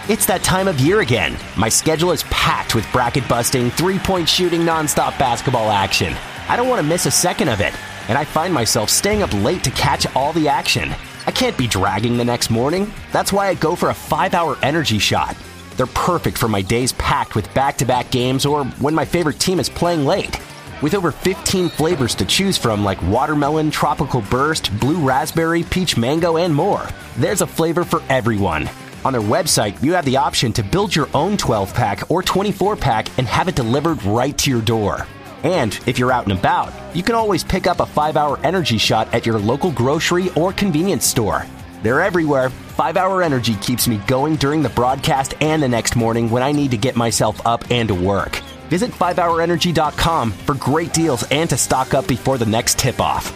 It's that time of year again. My schedule is packed with bracket-busting, three-point shooting, nonstop basketball action. I don't want to miss a second of it, and I find myself staying up late to catch all the action. I can't be dragging the next morning. That's why I go for a 5-hour energy shot. They're perfect for my days packed with back-to-back games or when my favorite team is playing late. With over 15 flavors to choose from like watermelon, tropical burst, blue raspberry, peach mango, and more, there's a flavor for everyone. On their website, you have the option to build your own 12-pack or 24-pack and have it delivered right to your door. And if you're out and about, you can always pick up a 5-hour energy shot at your local grocery or convenience store. They're everywhere. 5-hour energy keeps me going during the broadcast and the next morning when I need to get myself up and to work. Visit 5hourenergy.com for great deals and to stock up before the next tip-off.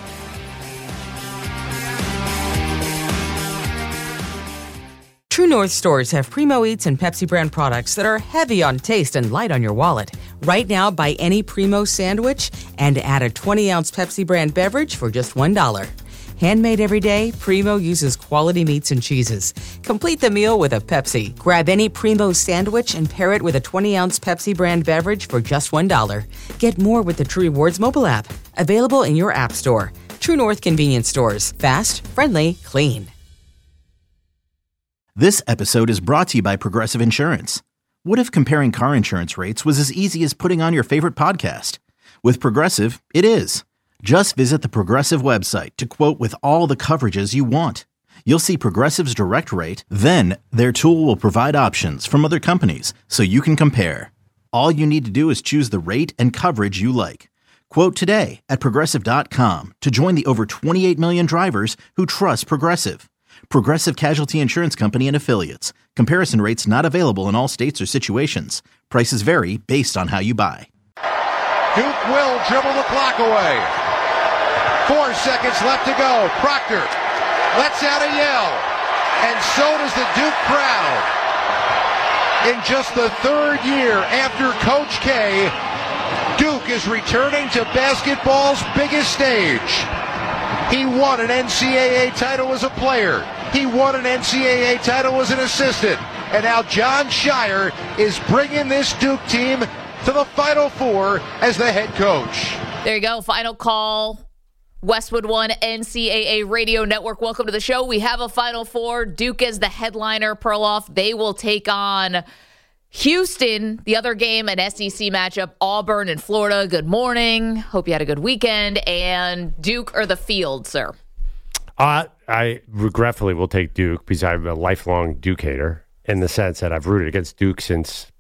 True North stores have Primo Eats and Pepsi brand products that are heavy on taste and light on your wallet. Right now, buy any Primo sandwich and add a 20-ounce Pepsi brand beverage for just $1. Handmade every day, Primo uses quality meats and cheeses. Complete the meal with a Pepsi. Grab any Primo sandwich and pair it with a 20-ounce Pepsi brand beverage for just $1. Get more with the True Rewards mobile app. Available in your app store. True North convenience stores. Fast, friendly, clean. This episode is brought to you by Progressive Insurance. What if comparing car insurance rates was as easy as putting on your favorite podcast? With Progressive, it is. Just visit the Progressive website to quote with all the coverages you want. You'll see Progressive's direct rate, then their tool will provide options from other companies so you can compare. All you need to do is choose the rate and coverage you like. Quote today at Progressive.com to join the over 28 million drivers who trust Progressive. Progressive Casualty Insurance Company and Affiliates. Comparison rates not available in all states or situations. Prices vary based on how you buy. Duke will dribble the clock away. 4 seconds left to go. Proctor lets out a yell, and so does the Duke crowd. In just the third year after Coach K, Duke is returning to basketball's biggest stage. He won an NCAA title as a player. He won an NCAA title as an assistant. And now Jon Scheyer is bringing this Duke team to the Final Four as the head coach. There you go. Final call. Westwood One NCAA Radio Network. Welcome to the show. We have a Final Four. Duke is the headliner. Perloff. They will take on Houston. The other game, an SEC matchup, Auburn and Florida. Good morning. Hope you had a good weekend. And Duke or the field, sir? I regretfully will take Duke because I'm a lifelong Duke hater in the sense that I've rooted against Duke since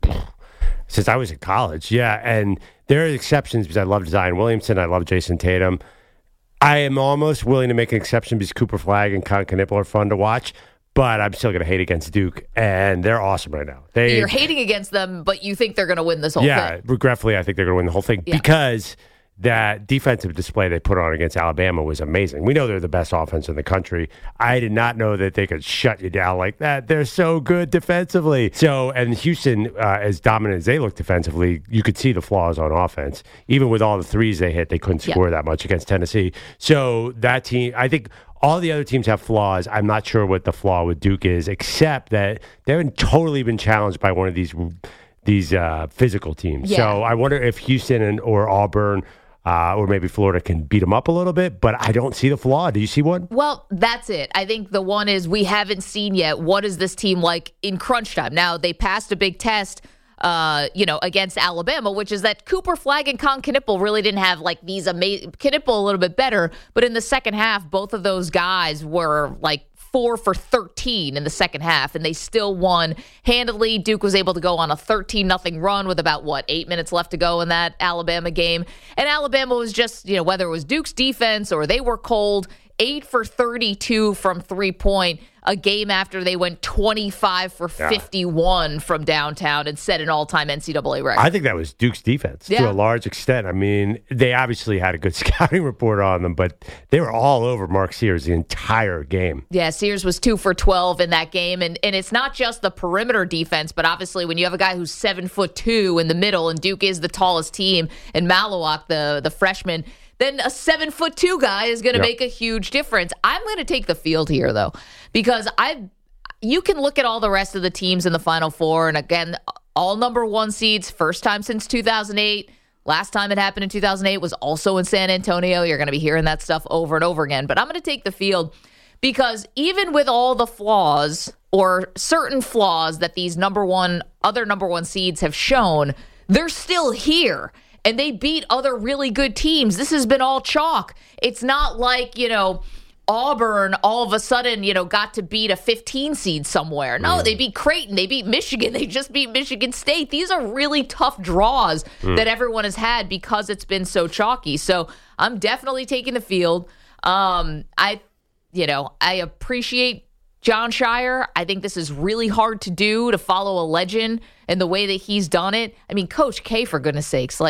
I was in college. Yeah, and there are exceptions because I love Zion Williamson. I love Jason Tatum. I am almost willing to make an exception because Cooper Flagg and Con Knipple are fun to watch. But I'm still going to hate against Duke, and they're awesome right now. You're hating against them, but you think they're going to win this whole thing. Yeah, regretfully, I think they're going to win the whole thing because that defensive display they put on against Alabama was amazing. We know they're the best offense in the country. I did not know that they could shut you down like that. They're so good defensively. So, and Houston, as dominant as they look defensively, you could see the flaws on offense. Even with all the threes they hit, they couldn't score that much against Tennessee. So that team, I think all the other teams have flaws. I'm not sure what the flaw with Duke is, except that they haven't totally been challenged by one of these physical teams. Yeah. So I wonder if Houston or Auburn or maybe Florida can beat them up a little bit, but I don't see the flaw. Do you see one? Well, that's it. I think the one is we haven't seen yet what is this team like in crunch time. Now, they passed a big test against Alabama, which is that Cooper Flagg and Con Knipple really didn't have like these amazing. Knipple a little bit better, but in the second half, both of those guys were like 4 for 13 in the second half, and they still won handily. Duke was able to go on a 13-0 run with about, 8 minutes left to go in that Alabama game. And Alabama was just, whether it was Duke's defense or they were cold, 8 for 32 from three-point, a game after they went 25 for 51 from downtown and set an all-time NCAA record. I think that was Duke's defense to a large extent. I mean, they obviously had a good scouting report on them, but they were all over Mark Sears the entire game. Yeah, Sears was 2 for 12 in that game, and it's not just the perimeter defense, but obviously when you have a guy who's 7'2" in the middle, and Duke is the tallest team, and Malawak, the freshman, then a 7'2" guy is going to make a huge difference. I'm going to take the field here, though, because you can look at all the rest of the teams in the Final Four, and again, all number one seeds, first time since 2008. Last time it happened in 2008 was also in San Antonio. You're going to be hearing that stuff over and over again. But I'm going to take the field because even with all the flaws or certain flaws that these other number one seeds have shown, they're still here. And they beat other really good teams. This has been all chalk. It's not like, Auburn all of a sudden, got to beat a 15 seed somewhere. No, they beat Creighton. They beat Michigan. They just beat Michigan State. These are really tough draws that everyone has had because it's been so chalky. So I'm definitely taking the field. I appreciate Jon Scheyer. I think this is really hard to do, to follow a legend and the way that he's done it. I mean, Coach K, for goodness sakes,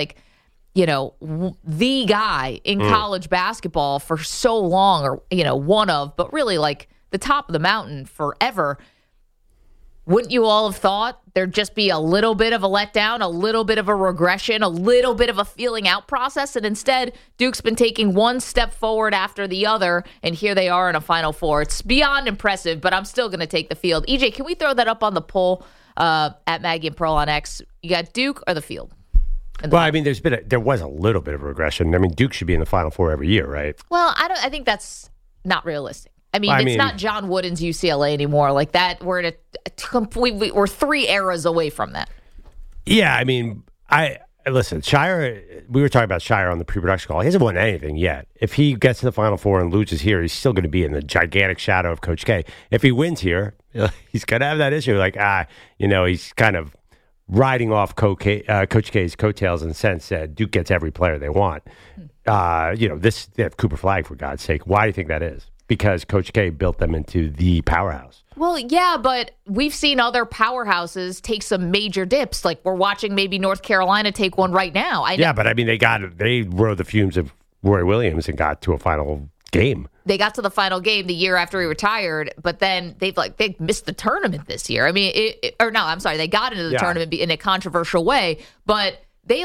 the guy in college basketball for so long, or, one of, but really like the top of the mountain forever. Wouldn't you all have thought there'd just be a little bit of a letdown, a little bit of a regression, a little bit of a feeling out process? And instead, Duke's been taking one step forward after the other, and here they are in a Final Four. It's beyond impressive, but I'm still going to take the field. EJ, can we throw that up on the poll at Maggie and Pearl on X? You got Duke or the field? Well, I mean, there was a little bit of regression. I mean, Duke should be in the Final Four every year, right? Well, I think that's not realistic. I mean, it's not John Wooden's UCLA anymore. Like that, we're in we're 3 eras away from that. Yeah, I mean, listen, Scheyer. We were talking about Scheyer on the pre-production call. He hasn't won anything yet. If he gets to the Final Four and loses here, he's still going to be in the gigantic shadow of Coach K. If he wins here, he's going to have that issue. Like, he's kind of riding off Coach K's coattails in the sense that Duke gets every player they want. They have Cooper Flagg, for God's sake. Why do you think that is? Because Coach K built them into the powerhouse. Well, yeah, but we've seen other powerhouses take some major dips. Like we're watching maybe North Carolina take one right now. Yeah, but I mean, they rode the fumes of Roy Williams and got to a final game. They got to the final game the year after he retired, but then they've missed the tournament this year. I mean, they got into the tournament in a controversial way, but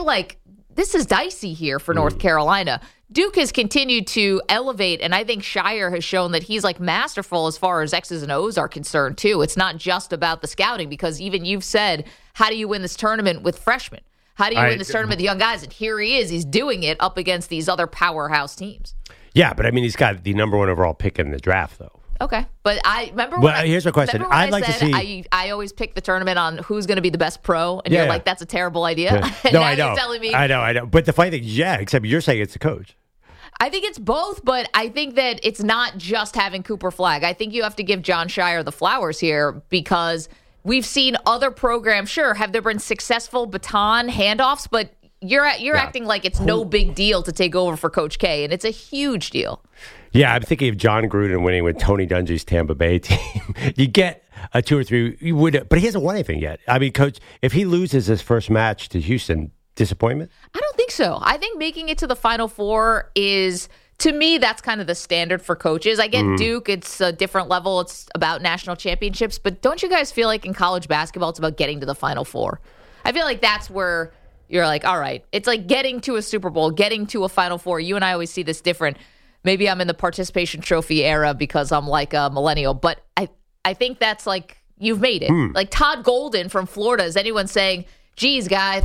this is dicey here for North Carolina. Duke has continued to elevate, and I think Scheyer has shown that he's masterful as far as X's and O's are concerned too. It's not just about the scouting, because even you've said, how do you win this tournament with freshmen? How do you win this tournament with young guys? And here he is. He's doing it up against these other powerhouse teams. Yeah, but I mean, he's got the number 1 overall pick in the draft, though. Okay, but I remember. Here's my question. I'd like to see. I always pick the tournament on who's going to be the best pro, and you're like, "That's a terrible idea." Yeah. No, I know. You're telling me. I know. But the funny thing, except you're saying it's the coach. I think it's both, but I think that it's not just having Cooper Flagg. I think you have to give Jon Scheyer the flowers here, because we've seen other programs. Sure, have there been successful baton handoffs, but you're acting like it's no big deal to take over for Coach K, and it's a huge deal. Yeah, I'm thinking of John Gruden winning with Tony Dungy's Tampa Bay team. You get a 2 or 3, you would, but he hasn't won anything yet. I mean, Coach, if he loses his first match to Houston, disappointment? I don't think so. I think making it to the Final Four is, to me, that's kind of the standard for coaches. I get Duke, it's a different level. It's about national championships. But don't you guys feel like in college basketball, it's about getting to the Final Four? I feel like that's where you're like, all right, it's like getting to a Super Bowl, getting to a Final Four. You and I always see this different. Maybe I'm in the participation trophy era because I'm like a millennial, but I think that's like, you've made it. Like Todd Golden from Florida, is anyone saying, geez, guy,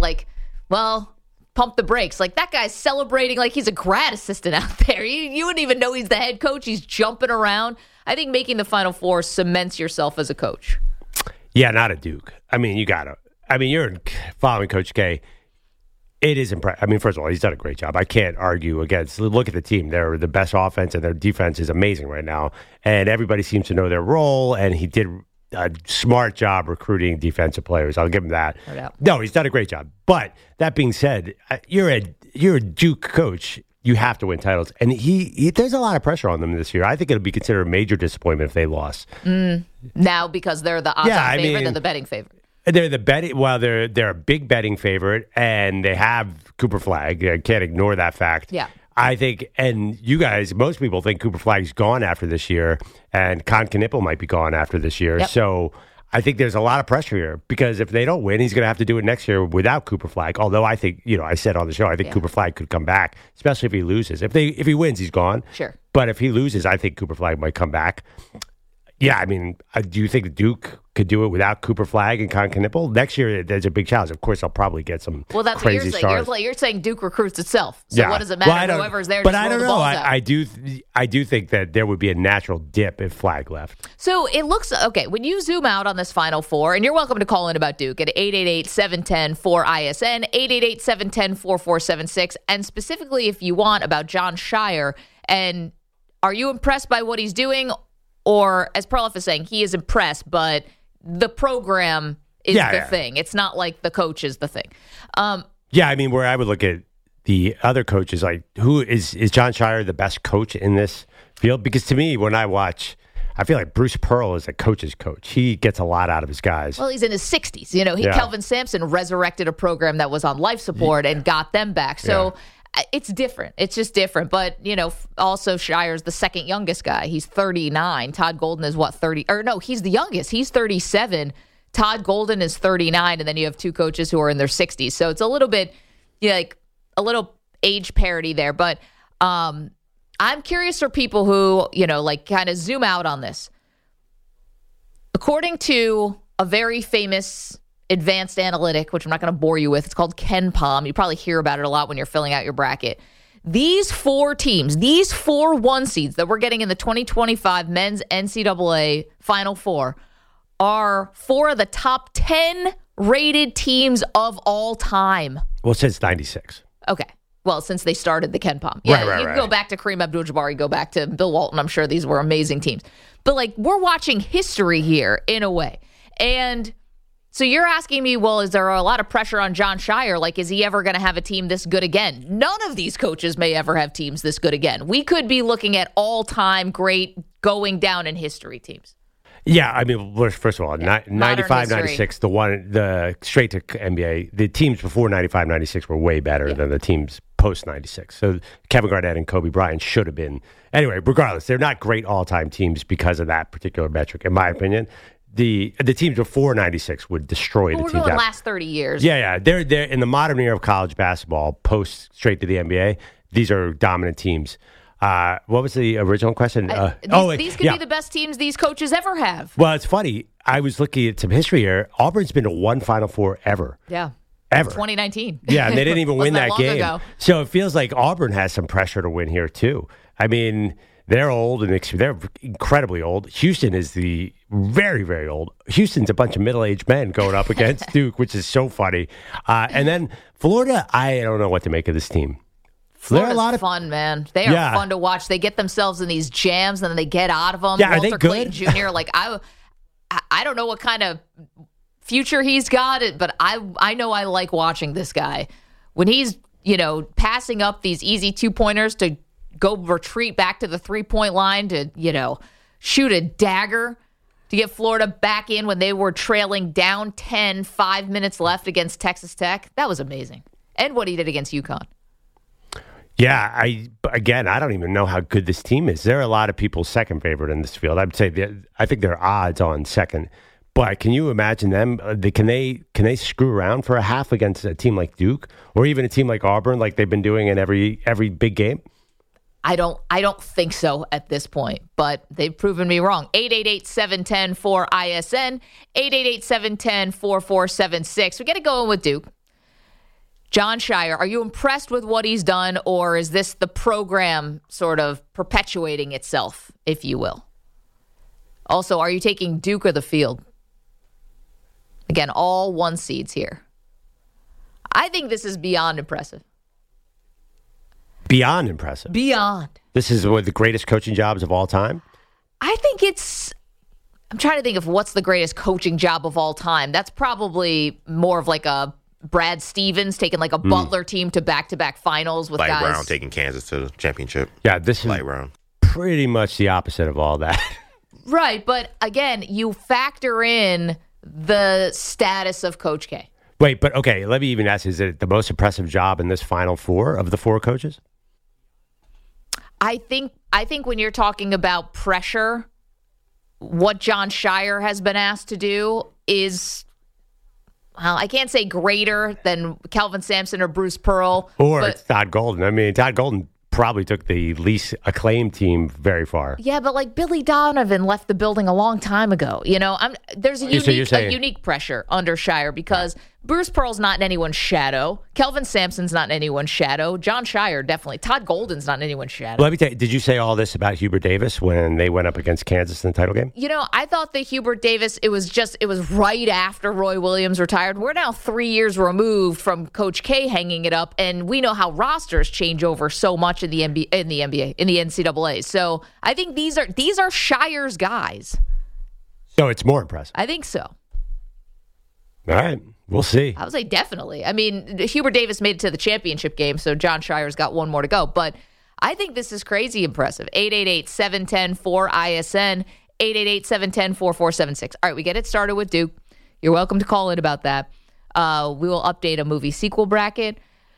pump the brakes. Like, that guy's celebrating like he's a grad assistant out there. You wouldn't even know he's the head coach. He's jumping around. I think making the Final Four cements yourself as a coach. Yeah, not a Duke. I mean, you're following Coach K. It is impressive. I mean, first of all, he's done a great job. I can't argue against. Look at the team. They're the best offense, and their defense is amazing right now. And everybody seems to know their role, and he did a smart job recruiting defensive players. I'll give him that. No, he's done a great job. But that being said, you're a Duke coach. You have to win titles. And there's a lot of pressure on them this year. I think it'll be considered a major disappointment if they lost. Now, because they're the odds-on favorite or the betting favorite? They're the betting. Well, they're a big betting favorite, and they have Cooper Flagg. I can't ignore that fact. Yeah, I think, and you guys, most people think Cooper Flagg's gone after this year, and Con Knipple might be gone after this year. Yep. So I think there's a lot of pressure here, because if they don't win, he's going to have to do it next year without Cooper Flagg. Although I think, I said on the show, I think Cooper Flagg could come back, especially if he loses. If he wins, he's gone. Sure. But if he loses, I think Cooper Flagg might come back. Yeah, I mean, do you think Duke could do it without Cooper Flagg and Con Knippel? Next year, there's a big challenge. Of course, I'll probably get some Well, that's crazy what you're saying. stars. You're saying Duke recruits itself. So what does it matter? Whoever's there but just I roll don't the know. balls out. I do think that there would be a natural dip if Flagg left. So it looks, okay, when you zoom out on this Final Four, and you're welcome to call in about Duke at 888-710-4ISN, 888-710-4476, and specifically if you want about Jon Scheyer, and are you impressed by what he's doing? Or, as Perloff is saying, he is impressed, but the program is the thing. It's not like the coach is the thing. Yeah, I mean, where I would look at the other coaches, like, who is Jon Scheyer the best coach in this field? Because to me, when I watch, I feel like Bruce Pearl is a coach's coach. He gets a lot out of his guys. Well, he's in his 60s. Kelvin Sampson resurrected a program that was on life support and got them back. So it's different. It's just different. But, also Shirer's the second youngest guy. He's 39. Todd Golden is 30? Or no, he's the youngest. He's 37. Todd Golden is 39. And then you have two coaches who are in their 60s. So it's a little bit like a little age parity there. But I'm curious for people who, kind of zoom out on this. According to a very famous advanced analytic, which I'm not going to bore you with. It's called KenPom. You probably hear about it a lot when you're filling out your bracket. These four teams, these 4 1 seeds that we're getting in the 2025 men's NCAA Final Four are 4 of the top 10 rated teams of all time. Well, since 96. Okay. Well, since they started the KenPom. Yeah, right, you can go back to Kareem Abdul-Jabbar, go back to Bill Walton. I'm sure these were amazing teams. But, we're watching history here in a way. And so you're asking me, well, is there a lot of pressure on Jon Scheyer? Is he ever going to have a team this good again? None of these coaches may ever have teams this good again. We could be looking at all-time great going down in history teams. Yeah, I mean, first of all, 95, 96, the straight to NBA, the teams before 95, 96 were way better than the teams post 96. So Kevin Garnett and Kobe Bryant should have been. Anyway, regardless, they're not great all-time teams because of that particular metric, in my opinion. The teams before 96 would destroy the teams. We're going last 30 years. Yeah. They're in the modern era of college basketball, post straight to the NBA. These are dominant teams. What was the original question? These could be the best teams these coaches ever have. Well, it's funny. I was looking at some history here. Auburn's been to one Final Four ever. Yeah. Ever. 2019. Yeah, and they didn't even win that game. Ago. So it feels like Auburn has some pressure to win here, too. I mean, they're old and they're incredibly old. Houston is the very, very old. Houston's a bunch of middle-aged men going up against Duke, which is so funny. And then Florida, I don't know what to make of this team. Florida's a lot of fun, man. They are fun to watch. They get themselves in these jams and then they get out of them. Yeah, Walter are they good? Clayton Jr., I don't know what kind of future he's got, but I know I like watching this guy. When he's, passing up these easy 2-pointers to go retreat back to the 3-point line to, shoot a dagger to get Florida back in when they were trailing down 10, 5 minutes left against Texas Tech. That was amazing. And what he did against UConn. Yeah, I don't even know how good this team is. There are a lot of people second favorite in this field. I'd say I think they're odds on second. But can you imagine them? Can they screw around for a half against a team like Duke or even a team like Auburn, like they've been doing in every big game? I don't think so at this point, but they've proven me wrong. 888-710-4ISN, 888-710-4476. We get it going with Duke. Jon Scheyer, are you impressed with what he's done, or is this the program sort of perpetuating itself, if you will? Also, are you taking Duke or the field? Again, all 1 seeds here. I think this is beyond impressive. Beyond impressive. Beyond. This is one of the greatest coaching jobs of all time? I think I'm trying to think of what's the greatest coaching job of all time. That's probably more of like a Brad Stevens taking like a Butler team to back-to-back finals with Light guys. Brown taking Kansas to the championship. Yeah, this is Light Brown. Pretty much the opposite of all that. Right, but again, you factor in the status of Coach K. Wait, but okay, let me even ask, is it the most impressive job in this Final Four of the 4 coaches? I think when you're talking about pressure, what Jon Scheyer has been asked to do is, well, I can't say greater than Kelvin Sampson or Bruce Pearl. Or it's Todd Golden. I mean, Todd Golden probably took the least acclaimed team very far. Yeah, but like Billy Donovan left the building a long time ago. You know, there's a unique pressure under Scheyer because Bruce Pearl's not in anyone's shadow. Kelvin Sampson's not in anyone's shadow. John Scheyer, definitely. Todd Golden's not in anyone's shadow. Let me tell you, did you say all this about Hubert Davis when they went up against Kansas in the title game? You know, I thought that Hubert Davis, it was right after Roy Williams retired. We're now 3 years removed from Coach K hanging it up, and we know how rosters change over so much in the NCAA. So I think these are Scheyer's guys. So it's more impressive. I think so. All right. We'll see. I would say definitely. I mean, Hubert Davis made it to the championship game, so John Scheyer's got one more to go. But I think this is crazy impressive. 888-710-4ISN, 888-710-4476. All right, we get it started with Duke. You're welcome to call in about that. We will update a movie sequel bracket.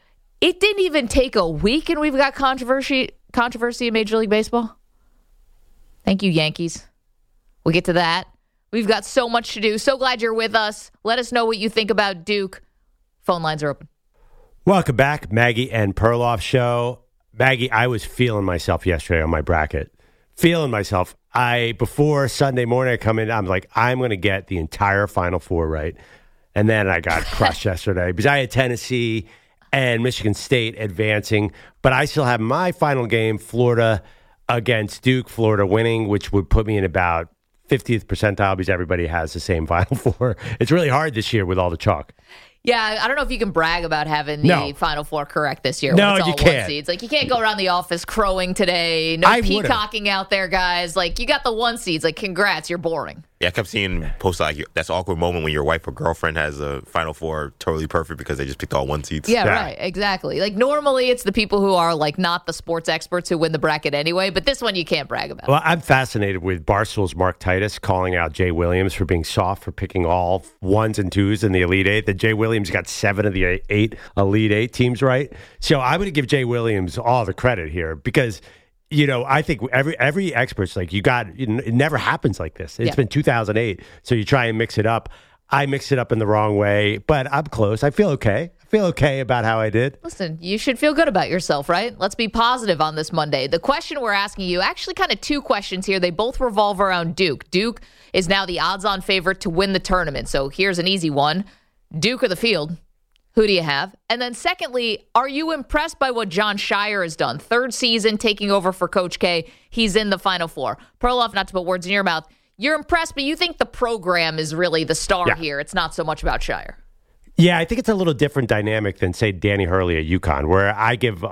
It didn't even take a week, and we've got controversy in Major League Baseball. Thank you, Yankees. We'll get to that. We've got so much to do. So glad you're with us. Let us know what you think about Duke. Phone lines are open. Welcome back, Maggie and Perloff Show. Maggie, I was feeling myself yesterday on my bracket. Feeling myself. Before Sunday morning, I come in, I'm like, I'm going to get the entire Final Four right. And then I got crushed yesterday because I had Tennessee and Michigan State advancing. But I still have my final game, Florida against Duke, Florida winning, which would put me in about 50th percentile because everybody has the same Final Four. It's really hard this year with all the chalk. Yeah, I don't know if you can brag about having the Final Four correct this year. No, it's all you can't. One seeds. Like, you can't go around the office crowing today. No peacocking out there, guys. Like, you got the one seeds. Like, congrats, you're boring. Yeah, I kept seeing posts like that's an awkward moment when your wife or girlfriend has a Final Four totally perfect because they just picked all one seeds. Yeah, right. Exactly. Like, normally it's the people who are, like, not the sports experts who win the bracket anyway, but this one you can't brag about. Well, I'm fascinated with Barstool's Mark Titus calling out Jay Williams for being soft for picking all ones and twos in the Elite Eight. That Jay Williams got 7 of the 8 Elite Eight teams right. So I'm going to give Jay Williams all the credit here because – you know, I think every expert's like, it never happens like this. It's been 2008, so you try and mix it up. I mixed it up in the wrong way, but I'm close. I feel okay. I feel okay about how I did. Listen, you should feel good about yourself, right? Let's be positive on this Monday. The question we're asking you, actually kind of 2 questions here. They both revolve around Duke. Duke is now the odds-on favorite to win the tournament. So here's an easy one. Duke or the field? Who do you have? And then secondly, are you impressed by what John Scheyer has done? 3rd season taking over for Coach K. He's in the Final Four. Perloff, not to put words in your mouth, you're impressed, but you think the program is really the star here. It's not so much about Scheyer. Yeah, I think it's a little different dynamic than, say, Danny Hurley at UConn, where I give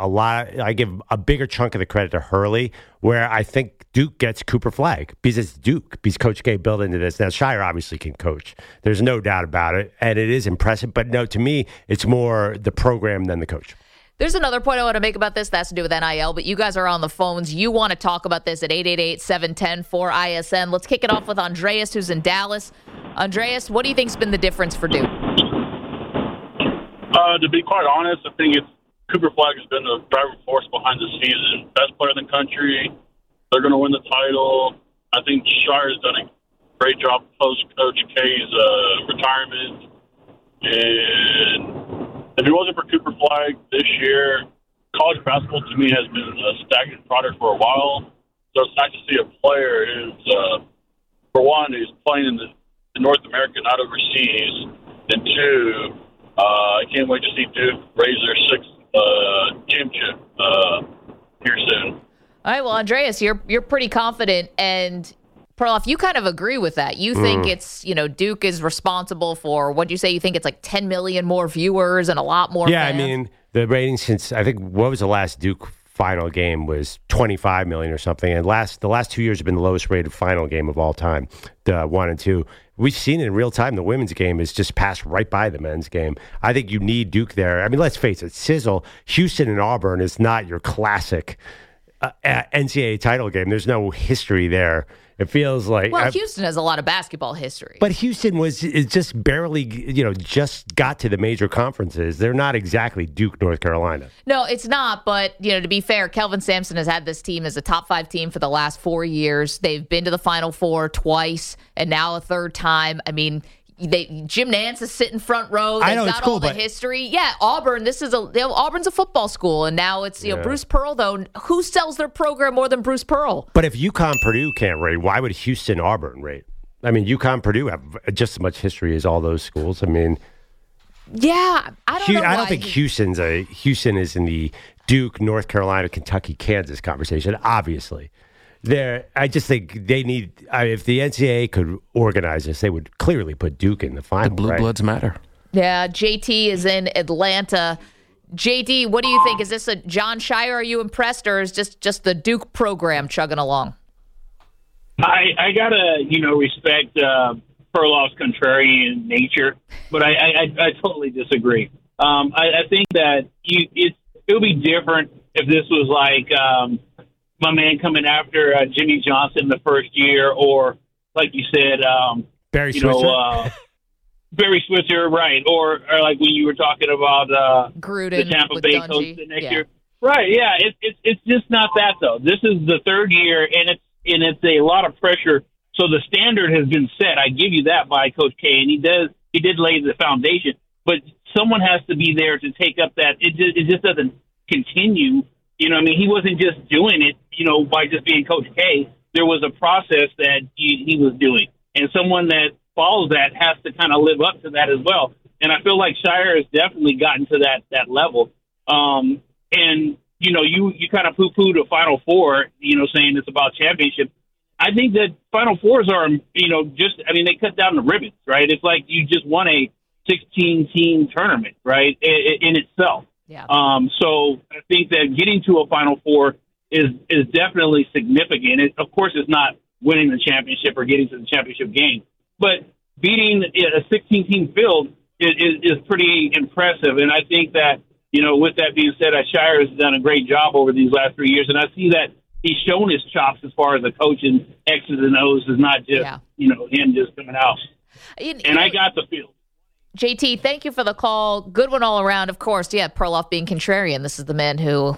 a bigger chunk of the credit to Hurley, where I think Duke gets Cooper Flagg because it's Duke, because Coach K built into this. Now, Scheyer obviously can coach. There's no doubt about it, and it is impressive. But no, to me, it's more the program than the coach. There's another point I want to make about this. That has to do with NIL, but you guys are on the phones. You want to talk about this at 888-710-4ISN. Let's kick it off with Andreas, who's in Dallas. Andreas, what do you think's been the difference for Duke? To be quite honest, I think Cooper Flagg has been the driving force behind the season. Best player in the country. They're going to win the title. I think Scheyer's done a great job post Coach K's retirement. And if it wasn't for Cooper Flagg this year, college basketball to me has been a stagnant product for a while. So it's nice to see a player who's, for one, who's playing in North America, not overseas, and 2, I can't wait to see Duke raise their 6th championship here soon. All right, well, Andreas, you're pretty confident, and Perloff, you kind of agree with that. You think it's, Duke is responsible for, what'd you say, you think it's like 10 million more viewers and a lot more fans? I mean, the ratings since, I think, what was the last Duke final game was 25 million or something, and the last 2 years have been the lowest rated final game of all time, the 1 and 2. We've seen it in real time. The women's game has just passed right by the men's game. I think you need Duke there. I mean, let's face it, sizzle. Houston and Auburn is not your classic NCAA title game. There's no history there. It feels like... Well, Houston has a lot of basketball history. But Houston is just barely, just got to the major conferences. They're not exactly Duke, North Carolina. No, it's not. But, to be fair, Kelvin Sampson has had this team as a top 5 team for the last 4 years. They've been to the Final Four twice and now a 3rd time. I mean, Jim Nance is sitting front row. They've I know, got it's cool, all the but history. Yeah, Auburn. Auburn's a football school, and now it's Bruce Pearl. Though, who sells their program more than Bruce Pearl? But if UConn Purdue can't rate, why would Houston Auburn rate? I mean, UConn Purdue have just as much history as all those schools. I mean, yeah, I don't know. I don't think Houston is in the Duke, North Carolina, Kentucky, Kansas conversation. Obviously. I just think they need. If the NCAA could organize this, they would clearly put Duke in the final. The blue bloods matter. Yeah, JT is in Atlanta. JD, what do you think? Is this a Jon Scheyer? Are you impressed, or is just the Duke program chugging along? I gotta respect Perloff's contrarian nature, but I totally disagree. I think that it would be different if this was like. My man coming after Jimmy Johnson the first year, or like you said, Barry Switzer. Barry Switzer, right? Or like when you were talking about Gruden, the Tampa Bay coach the next year, Yeah. Right, yeah, it's just not that though. This is the third year, and it's a lot of pressure. So the standard has been set. I give you that by Coach K, and he did lay the foundation. But someone has to be there to take up that. It just doesn't continue. You know, I mean, he wasn't just doing it, by just being Coach K. There was a process that he was doing, and someone that follows that has to kind of live up to that as well. And I feel like Scheyer has definitely gotten to that level. And you kind of poo-pooed a Final Four, saying it's about championship. I think that Final Fours are, they cut down the ribbons, right? It's like you just won a 16-team tournament, right, in itself. Yeah. So I think that getting to a Final Four is definitely significant. Of course, it's not winning the championship or getting to the championship game, but beating a 16-team field is pretty impressive. And I think that, with that being said, Scheyer has done a great job over these last 3 years, and I see that he's shown his chops as far as the coaching X's and O's is not just, him just coming out. And I got the field. JT, thank you for the call. Good one all around. Of course, Perloff being contrarian. This is the man who,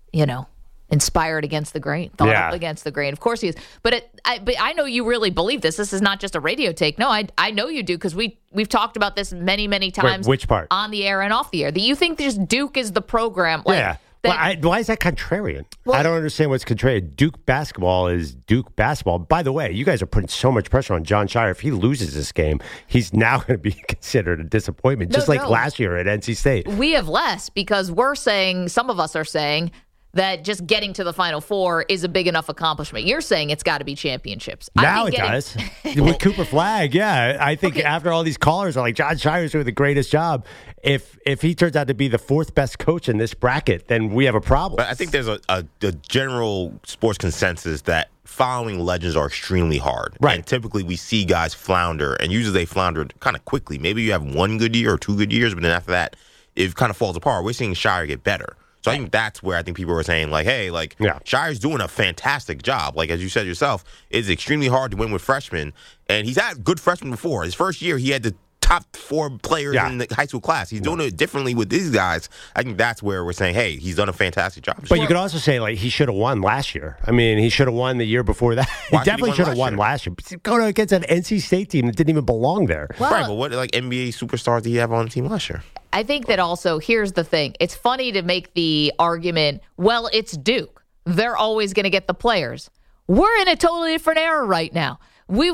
inspired against the grain, thought up against the grain. Of course he is. But I know you really believe this. This is not just a radio take. No, I know you do, because we've talked about this many, many times. Wait, which part? On the air and off the air. That you think just Duke is the program. Yeah. Why is that contrarian? I don't understand what's contrarian. Duke basketball is Duke basketball. By the way, you guys are putting so much pressure on Jon Scheyer. If he loses this game, he's now going to be considered a disappointment, just like last year at NC State. We have less, because some of us are saying that just getting to the Final Four is a big enough accomplishment. You're saying it's got to be championships. Now it does. With Cooper Flagg, I think after all these callers are like, Jon Scheyer's doing the greatest job. If he turns out to be the fourth best coach in this bracket, then we have a problem. But I think there's a general sports consensus that following legends are extremely hard. Right. And typically we see guys flounder, and usually they flounder kind of quickly. Maybe you have one good year or 2 good years, but then after that, it kind of falls apart. We're seeing Scheyer get better. So I think that's where I think people were saying, like, hey, Sheyer's doing a fantastic job. Like, as you said yourself, it's extremely hard to win with freshmen. And he's had good freshmen before. His first year, he had the top 4 players in the high school class. He's doing it differently with these guys. I think that's where we're saying, hey, he's done a fantastic job. But you could also say, like, he should have won last year. I mean, he should have won the year before that. He definitely should have won last year. Going against an NC State team that didn't even belong there. Well, right, but what NBA superstars did he have on the team last year? I think that also, here's the thing. It's funny to make the argument, well, it's Duke. They're always going to get the players. We're in a totally different era right now. We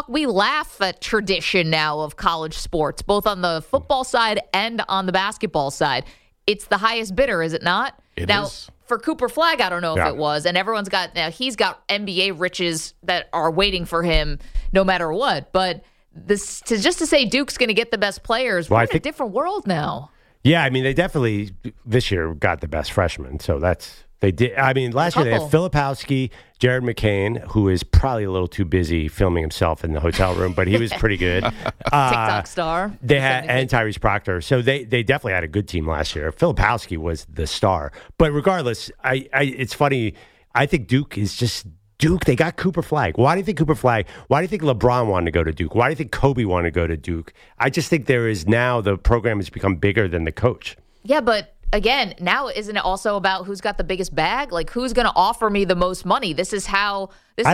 laugh at tradition now of college sports, both on the football side and on the basketball side. It's the highest bidder, is it not? It now, is. For Cooper Flagg, I don't know if it was, and he's got NBA riches that are waiting for him no matter what, but to say Duke's going to get the best players, we're in a different world now. Yeah, I mean, they definitely this year got the best freshmen, so they did. I mean, last year they had Filipowski, Jared McCain, who is probably a little too busy filming himself in the hotel room, but he was pretty good. TikTok star. They had and Tyrese Proctor, so they definitely had a good team last year. Filipowski was the star, but regardless, it's funny. I think Duke is just Duke. They got Cooper Flagg. Why do you think Cooper Flagg? Why do you think LeBron wanted to go to Duke? Why do you think Kobe wanted to go to Duke? I just think the program has become bigger than the coach. Yeah, but again, now isn't it also about who's got the biggest bag? Like, who's going to offer me the most money? This is how. Maybe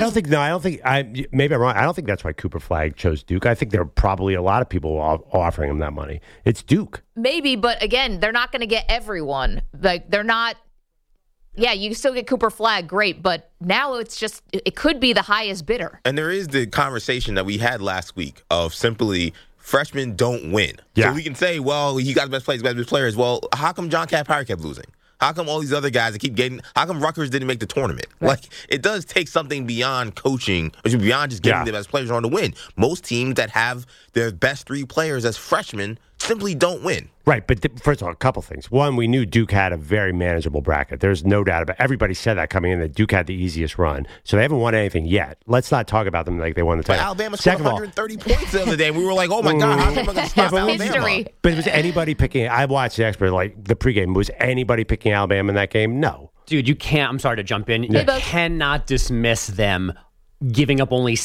I'm wrong. I don't think that's why Cooper Flagg chose Duke. I think there are probably a lot of people offering him that money. It's Duke. Maybe, but again, they're not going to get everyone. Like, they're not. Yeah, you still get Cooper Flagg, great, but now it could be the highest bidder. And there is the conversation that we had last week of simply freshmen don't win. Yeah. So we can say, well, he got the best players. Well, how come John Calipari kept losing? How come all these other guys that keep getting? How come Rutgers didn't make the tournament? Right. Like, it does take something beyond coaching, or beyond just getting the best players on to win. Most teams that have their best 3 players as freshmen simply don't win. Right, but first of all, a couple things. One, we knew Duke had a very manageable bracket. There's no doubt about it. Everybody said that coming in, that Duke had the easiest run. So they haven't won anything yet. Let's not talk about them like they won the title. But Alabama scored 130 points the other day, and we were like, oh, my God, how's everyone going to stop Alabama? But was anybody picking – I watched the expert, like the pregame. Was anybody picking Alabama in that game? No. Dude, you can't – I'm sorry to jump in. You cannot dismiss them giving up only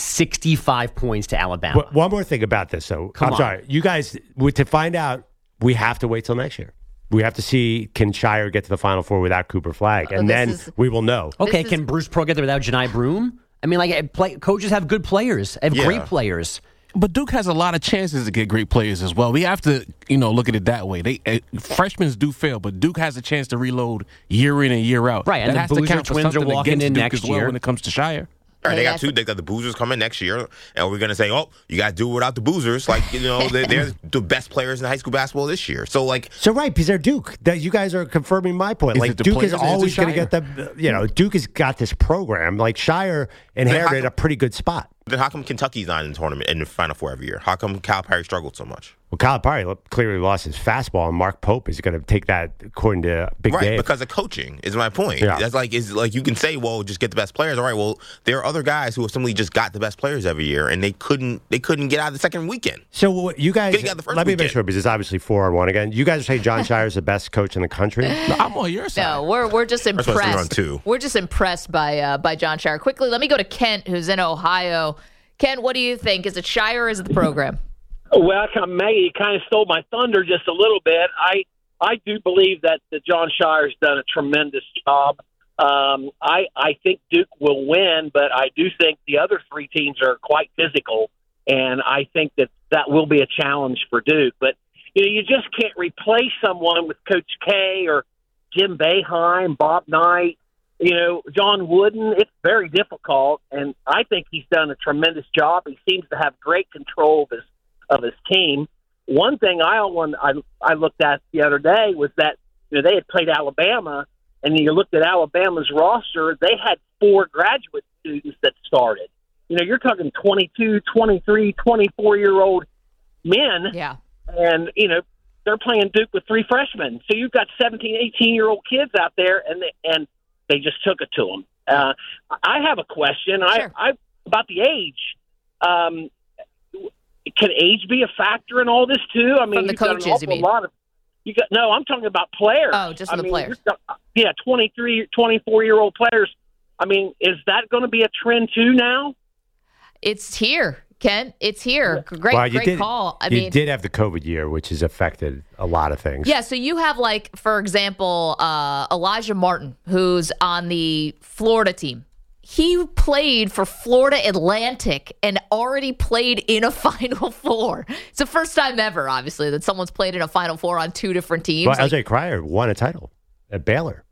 65 points to Alabama. One more thing about this, though. I'm sorry. You guys – to find out – we have to wait till next year. We have to see, can Shire get to the Final Four without Cooper Flagg? And then we will know. Okay, can Bruce Pearl get there without Janai Broome? I mean, coaches have good players, great players. But Duke has a lot of chances to get great players as well. We have to, look at it that way. Freshmen do fail, but Duke has a chance to reload year in and year out. Right, and the Boozer twins are walking in next year when it comes to Shire. All right, they got the Boozers coming next year, and we're going to say, oh, you got to do it without the Boozers. Like, they're the best players in high school basketball this year. So, right, because they're Duke. You guys are confirming my point. Like, Duke is always going to get the, Duke has got this program. Like, Shire inherited a pretty good spot. Then how come Kentucky's not in the tournament in the Final Four every year? How come Calipari struggled so much? Well, Calipari clearly lost his fastball, and Mark Pope is going to take that according to Big Dave. Right, because of coaching is my point. Yeah. That's like you can say, well, just get the best players. All right, well, there are other guys who have simply just got the best players every year, and they couldn't get out of the second weekend. So you guys, let me make sure, because it's obviously 4-1 again. You guys are saying John Shire is the best coach in the country? No, I'm on your side. No, we're just impressed. We're just impressed by John Shire. Quickly, let me go to Kent, who's in Ohio. Kent, what do you think? Is it Shire or is it the program? Well, Maggie, you kind of stole my thunder just a little bit. I do believe that John Shire's done a tremendous job. I think Duke will win, but I do think the other 3 teams are quite physical, and I think that will be a challenge for Duke. But you just can't replace someone with Coach K or Jim Boeheim, Bob Knight, John Wooden. It's very difficult, and I think he's done a tremendous job. He seems to have great control of his team. One thing I looked at the other day was that they had played Alabama, and you looked at Alabama's roster, they had 4 graduate students that started. You're talking 22, 23, 24-year-old men. Yeah. And, they're playing Duke with 3 freshmen. So you've got 17, 18-year-old kids out there, and they just took it to them. I have a question. Sure. I about the age. Can age be a factor in all this too? I mean, from the coaches, you mean? No, I'm talking about players. Oh, just the players. 23, 24-year-old players. I mean, is that going to be a trend too now? It's here, Ken. It's here. Great call. You did have the COVID year, which has affected a lot of things. Yeah, so you have, for example, Elijah Martin, who's on the Florida team. He played for Florida Atlantic and already played in a Final Four. It's the first time ever, obviously, that someone's played in a Final Four on 2 different teams. Well, LJ Cryer won a title at Baylor.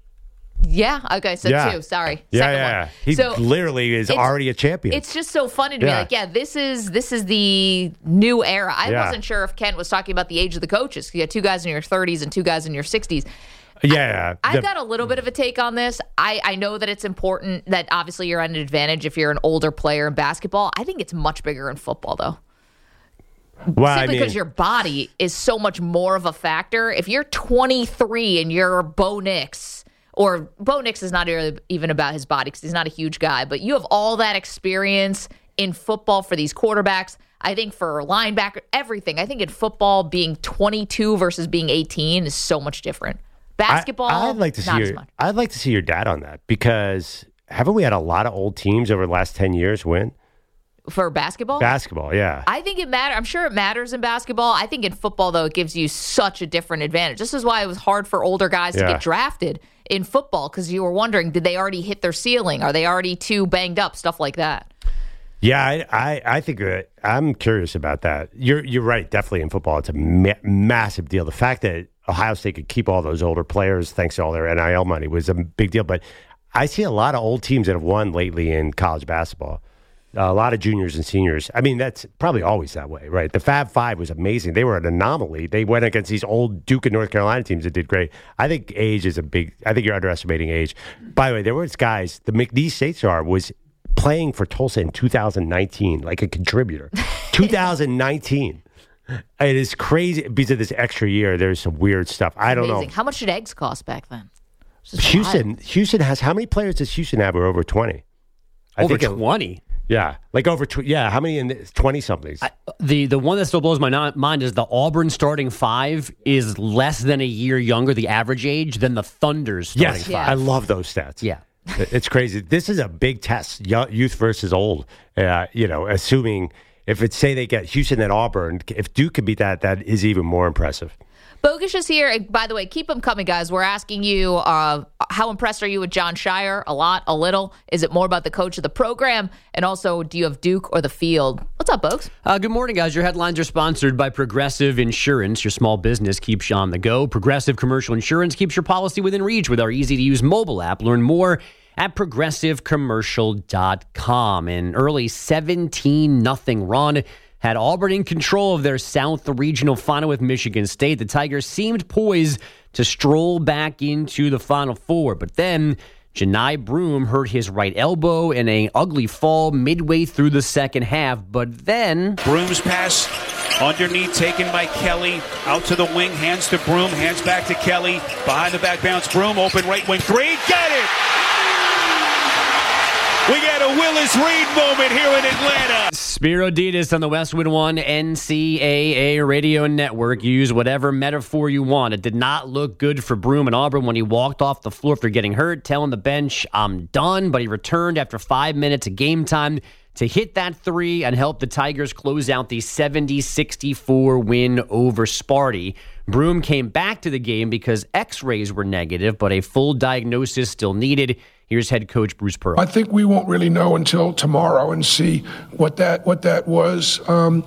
Yeah. Okay. So 2. Sorry. Yeah. He literally is already a champion. It's just so funny to me. This is the new era. I wasn't sure if Kent was talking about the age of the coaches. You got 2 guys in your 30s and 2 guys in your 60s. Yeah. I've got a little bit of a take on this. I know that it's important that obviously you're at an advantage if you're an older player in basketball. I think it's much bigger in football, though. Well, simply because your body is so much more of a factor. If you're 23 and you're Bo Nix, or Bo Nix is not even about his body because he's not a huge guy, but you have all that experience in football for these quarterbacks. I think for linebacker, everything. I think in football, being 22 versus being 18 is so much different. Basketball, I'd like to see your dad on that, because haven't we had a lot of old teams over the last 10 years win? For basketball? Basketball, yeah. I think it matters. I'm sure it matters in basketball. I think in football, though, it gives you such a different advantage. This is why it was hard for older guys to get drafted in football, because you were wondering, did they already hit their ceiling? Are they already too banged up? Stuff like that. Yeah, I think I'm curious about that. You're right. Definitely in football, it's a massive deal. The fact that Ohio State could keep all those older players thanks to all their NIL money was a big deal. But I see a lot of old teams that have won lately in college basketball. A lot of juniors and seniors. I mean, that's probably always that way, right? The Fab Five was amazing. They were an anomaly. They went against these old Duke and North Carolina teams that did great. I think age is I think you're underestimating age. By the way, there was guys, the McNeese State Star was playing for Tulsa in 2019, like a contributor. 2019. It is crazy because of this extra year. There's some weird stuff. I don't know. How much did eggs cost back then? Houston has, how many players does Houston have? Or over 20? Over 20? Yeah, like over. How many in 20-somethings? The one that still blows my mind is the Auburn starting five is less than a year younger, the average age, than the Thunder's starting five. I love those stats. Yeah. It's crazy. This is a big test, youth versus old. Assuming if it's, say they get Houston and Auburn, if Duke can beat that, that is even more impressive. Bogusch is here. And by the way, keep them coming, guys. We're asking you, how impressed are you with Jon Scheyer? A lot, a little? Is it more about the coach of the program? And also, do you have Duke or the field? What's up, Bogusch? Good morning, guys. Your headlines are sponsored by Progressive Insurance. Your small business keeps you on the go. Progressive Commercial Insurance keeps your policy within reach with our easy-to-use mobile app. Learn more at progressivecommercial.com. An early 17-0 run had Auburn in control of their South Regional Final with Michigan State. The Tigers seemed poised to stroll back into the Final Four, but then Johni Broome hurt his right elbow in an ugly fall midway through the second half. But then Broome's pass underneath taken by Kelly, out to the wing, hands to Broome, hands back to Kelly, behind the back bounce, Broome, open right wing three, got it! We got a Willis Reed moment here in Atlanta. Spiro Dedes on the Westwood One NCAA radio network. Use whatever metaphor you want. It did not look good for Broome and Auburn when he walked off the floor after getting hurt, telling the bench, I'm done. But he returned after 5 minutes of game time to hit that three and help the Tigers close out the 70-64 win over Sparty. Broome came back to the game because x-rays were negative, but a full diagnosis still needed. Here's head coach Bruce Pearl. I think we won't really know until tomorrow and see what that was.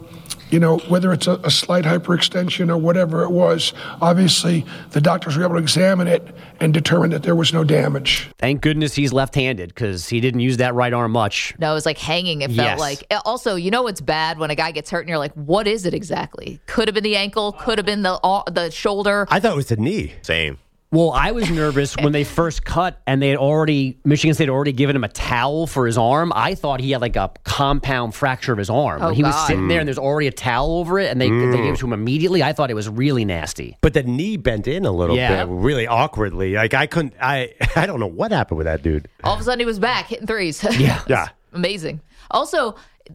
Whether it's a slight hyperextension or whatever it was. Obviously, the doctors were able to examine it and determine that there was no damage. Thank goodness he's left-handed because he didn't use that right arm much. No, it was like hanging. It felt like. Also, it's bad when a guy gets hurt and you're like, what is it exactly? Could have been the ankle, could have been the shoulder. I thought it was the knee. Same. Well, I was nervous when they first cut and Michigan State had already given him a towel for his arm. I thought he had like a compound fracture of his arm. He was sitting there and there's already a towel over it and they gave it to him immediately. I thought it was really nasty. But the knee bent in a little bit, really awkwardly. Like I don't know what happened with that dude. All of a sudden he was back hitting threes. Yeah. Amazing. Also,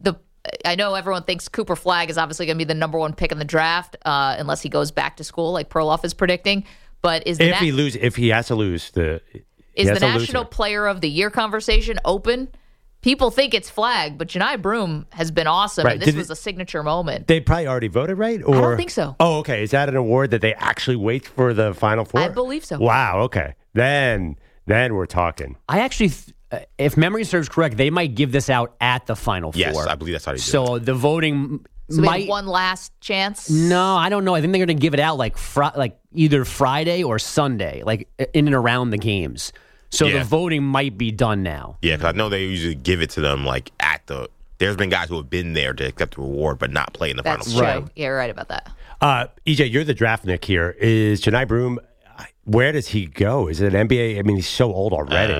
I know everyone thinks Cooper Flagg is obviously going to be the number one pick in the draft unless he goes back to school like Perloff is predicting. But if he has to lose, is the National Player of the Year conversation open? People think it's Flagg, but Johni Broome has been awesome, and this was a signature moment. They probably already voted, right? Or? I don't think so. Oh, okay. Is that an award that they actually wait for the Final Four? I believe so. Wow. Okay. Then we're talking. I actually, if memory serves correct, they might give this out at the Final Four. Yes, I believe that's how they do it. So the voting. So we have one last chance? No, I don't know. I think they're going to give it out like either Friday or Sunday, like in and around the games. So the voting might be done now. Yeah, because I know they usually give it to them like at the. There's been guys who have been there to accept the reward but not play in the Final Four. Right. Yeah, you're right about that. EJ, you're the draft Nick here. Is Johni Broome? Where does he go? Is it an NBA? I mean, he's so old already.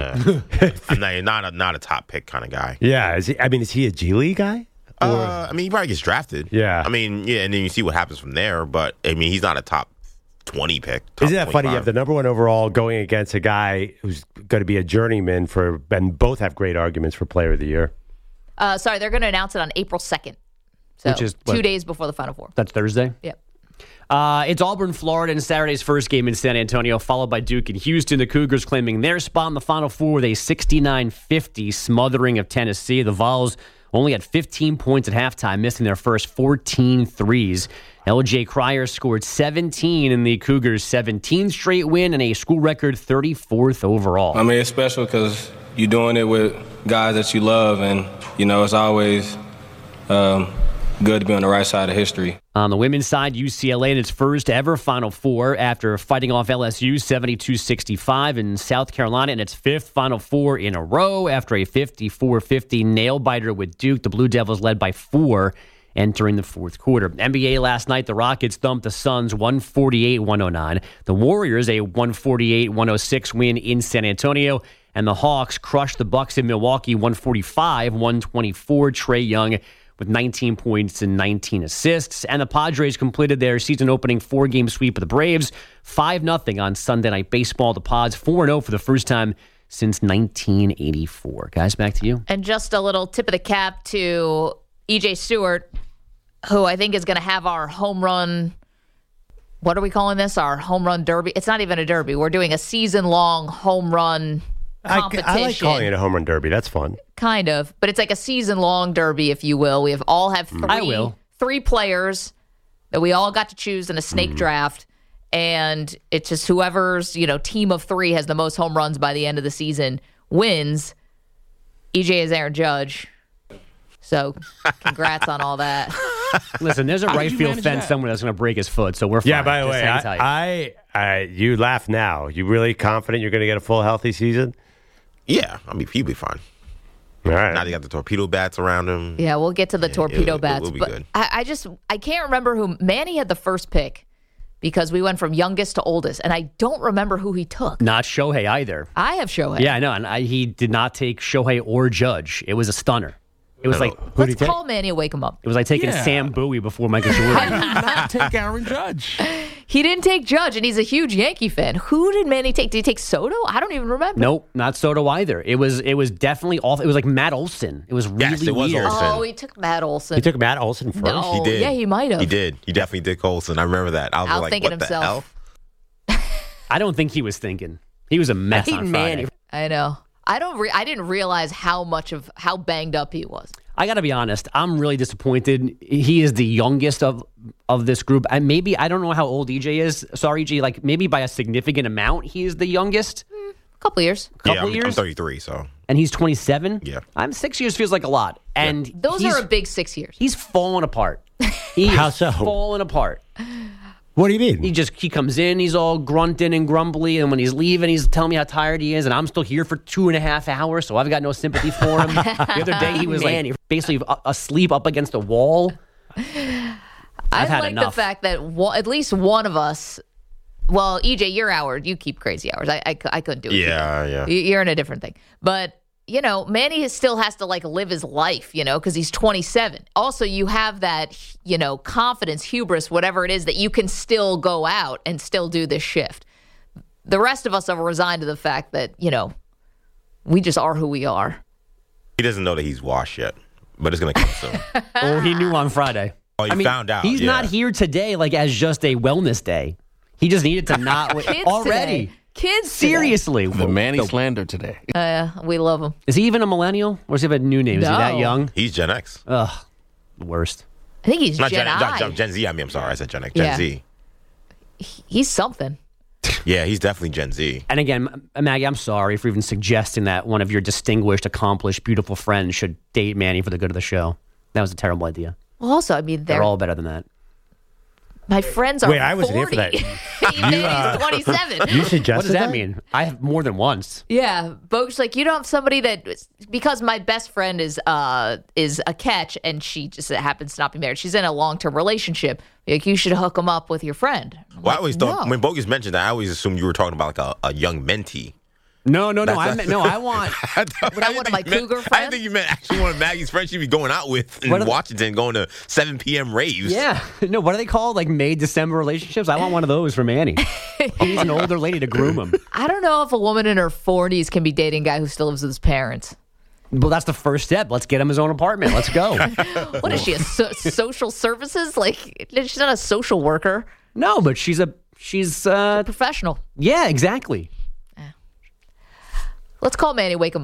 I'm not a top pick kind of guy. Yeah. Is he a G League guy? He probably gets drafted. Yeah. and then you see what happens from there. But, he's not a top 20 pick. Isn't that funny? You have the number one overall going against a guy who's going to be a journeyman and both have great arguments for Player of the Year. Sorry, they're going to announce it on April 2nd. So which is 2 days before the Final Four. That's Thursday? Yep. It's Auburn, Florida, in Saturday's first game in San Antonio, followed by Duke and Houston. The Cougars claiming their spot in the Final Four with a 69-50 smothering of Tennessee. The Vols only had 15 points at halftime, missing their first 14 threes. LJ Cryer scored 17 in the Cougars' 17th straight win and a school record 34th overall. I mean, it's special because you're doing it with guys that you love, and, it's always good to be on the right side of history. On the women's side, UCLA in its first ever Final Four after fighting off LSU 72-65, and South Carolina in its fifth Final Four in a row after a 54-50 nail-biter with Duke. The Blue Devils led by 4 entering the fourth quarter. NBA last night, the Rockets thumped the Suns 148-109. The Warriors a 148-106 win in San Antonio. And the Hawks crushed the Bucks in Milwaukee 145-124. Trae Young with 19 points and 19 assists. And the Padres completed their season-opening 4-game sweep of the Braves, 5-0 on Sunday Night Baseball. The Pods 4-0 for the first time since 1984. Guys, back to you. And just a little tip of the cap to E.J. Stewart, who I think is going to have our home run, what are we calling this? Our home run derby? It's not even a derby. We're doing a season-long home run competition. I like calling it a home run derby. That's fun. Kind of. But it's like a season-long derby, if you will. We have all have three players that we all got to choose in a snake draft. And it's just whoever's, team of 3 has the most home runs by the end of the season wins. EJ is Aaron Judge. So, congrats on all that. Listen, there's a right field fence somewhere that's going to break his foot, so we're fine. Yeah, by the way, you laugh now. You really confident you're going to get a full healthy season? Yeah, he'll be fine. All right. Now they got the torpedo bats around him. Yeah, we'll get to the torpedo bats. It'll be but good. I can't remember who. Manny had the first pick because we went from youngest to oldest, and I don't remember who he took. Not Shohei either. I have Shohei. Yeah, I know, and he did not take Shohei or Judge. It was a stunner. It was let's call Manny and wake him up. It was like taking Sam Bowie before Michael Jordan. I did not take Aaron Judge. He didn't take Judge, and he's a huge Yankee fan. Who did Manny take? Did he take Soto? I don't even remember. Nope, not Soto either. It was definitely off. It was like Matt Olson. It was really weird. Oh, he took Matt Olson. He took Matt Olson first? No, he did. Yeah, he might have. He did. He definitely did Olson. I remember that. I was like, thinking what himself. the hell? I don't think he was thinking. He was a mess on Friday. I know. I didn't realize how banged up he was. I got to be honest. I'm really disappointed. He is the youngest of this group. And maybe, I don't know how old EJ is. Sorry, EJ, like maybe by a significant amount, he is the youngest. A couple years. I'm 33, so. And he's 27? Yeah. 6 years feels like a lot. And those are a big 6 years. He's fallen apart. How so? Fallen apart. What do you mean? He comes in, he's all grunting and grumbly, and when he's leaving, he's telling me how tired he is, and I'm still here for 2.5 hours, so I've got no sympathy for him. The other day, he was basically asleep up against a wall. I like the fact that at least one of us, well, EJ, your hour, you keep crazy hours. I couldn't do it. Yeah. You're in a different thing. But, Manny still has to live his life, because he's 27. Also, you have that, confidence, hubris, whatever it is, that you can still go out and still do this shift. The rest of us are resigned to the fact that, we just are who we are. He doesn't know that he's washed yet, but it's going to come soon. Oh, he knew on Friday. Oh, he found out. He's not here today as just a wellness day. He just needed to not already. Today. Kids, seriously. The Manny slander today. We love him. Is he even a millennial, or does he have a new name? Is he that young? He's Gen X. Ugh, the worst. I think he's not Gen I. Gen Z. I'm sorry, I said Gen X. Gen Z. He's something. Yeah, he's definitely Gen Z. And again, Maggie, I'm sorry for even suggesting that one of your distinguished, accomplished, beautiful friends should date Manny for the good of the show. That was a terrible idea. Well, also, they're all better than that. My friends are 40. I wasn't here for that. He's 27. You suggested What does that mean? I have more than once. Yeah. Bogue's like, you don't have somebody that, because my best friend is a catch and she just happens to not be married. She's in a long-term relationship. You should hook him up with your friend. I always thought, when Bogus mentioned that, I always assumed you were talking about a young mentee. No. I want. Would I want my cougar friend? I didn't think you meant actually one of Maggie's friends she'd be going out with in Washington, going to 7 p.m. raves. Yeah. No, what are they called? May December relationships? I want one of those for Manny. He needs an older lady to groom him. I don't know if a woman in her 40s can be dating a guy who still lives with his parents. Well, that's the first step. Let's get him his own apartment. Let's go. What is she, a social services? She's not a social worker. No, but she's a professional. Yeah, exactly. Let's call Manny, wake him up.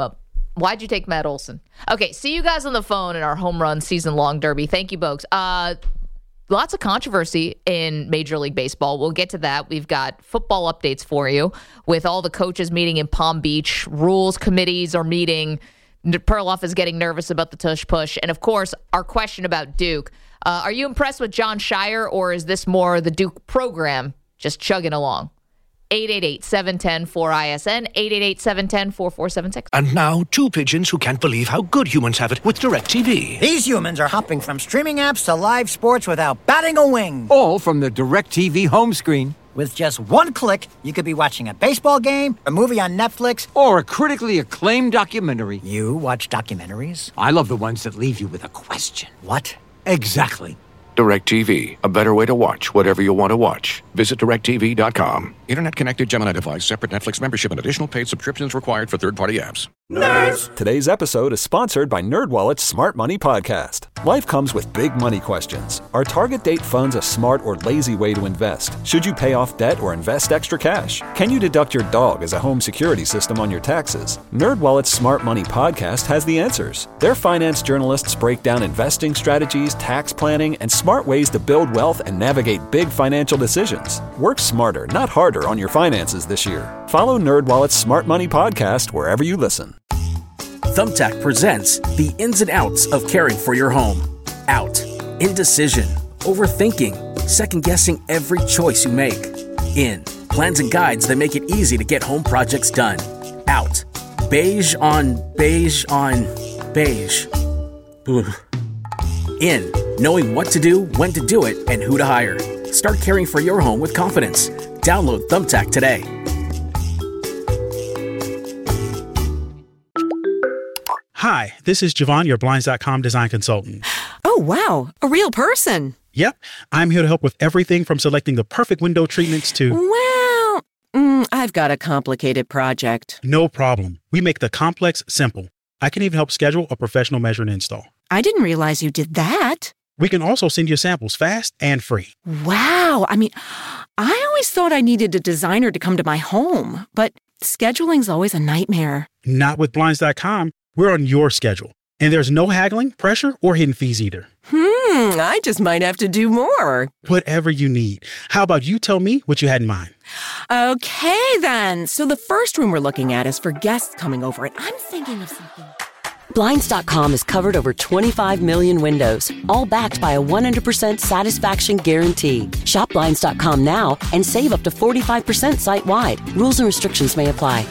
Why'd you take Matt Olson? Okay, see you guys on the phone in our home run season-long derby. Thank you, Bogues. Lots of controversy in Major League Baseball. We'll get to that. We've got football updates for you with all the coaches meeting in Palm Beach. Rules committees are meeting. Perloff is getting nervous about the tush-push. And, of course, our question about Duke. Are you impressed with Jon Scheyer, or is this more the Duke program just chugging along? 888-710-4ISN, 888-710-4476. And now, two pigeons who can't believe how good humans have it with DirecTV. These humans are hopping from streaming apps to live sports without batting a wing. All from the DirecTV home screen. With just one click, you could be watching a baseball game, a movie on Netflix, or a critically acclaimed documentary. You watch documentaries? I love the ones that leave you with a question. What? Exactly. DirecTV, a better way to watch whatever you want to watch. Visit DirecTV.com. Internet-connected Gemini device, separate Netflix membership, and additional paid subscriptions required for third-party apps. Nerds! Today's episode is sponsored by NerdWallet's Smart Money Podcast. Life comes with big money questions. Are target date funds a smart or lazy way to invest? Should you pay off debt or invest extra cash? Can you deduct your dog as a home security system on your taxes? NerdWallet's Smart Money Podcast has the answers. Their finance journalists break down investing strategies, tax planning, and smart ways to build wealth and navigate big financial decisions. Work smarter, not harder on your finances this year. Follow NerdWallet's Smart Money Podcast wherever you listen. Thumbtack presents the ins and outs of caring for your home. Out. Indecision. Overthinking. Second-guessing every choice you make. In. Plans and guides that make it easy to get home projects done. Out. Beige on beige on beige. Ugh. In. Knowing what to do, when to do it, and who to hire. Start caring for your home with confidence. Download Thumbtack today. Hi, this is Javon, your Blinds.com design consultant. Oh, wow. A real person. Yep. I'm here to help with everything from selecting the perfect window treatments to... Well, I've got a complicated project. No problem. We make the complex simple. I can even help schedule a professional measure and install. I didn't realize you did that. We can also send you samples fast and free. Wow. I mean, I always thought I needed a designer to come to my home, but scheduling's always a nightmare. Not with Blinds.com. We're on your schedule. And there's no haggling, pressure, or hidden fees either. I just might have to do more. Whatever you need. How about you tell me what you had in mind? Okay, then. So the first room we're looking at is for guests coming over, and I'm thinking of something. Blinds.com has covered over 25 million windows, all backed by a 100% satisfaction guarantee. Shop Blinds.com now and save up to 45% site-wide. Rules and restrictions may apply.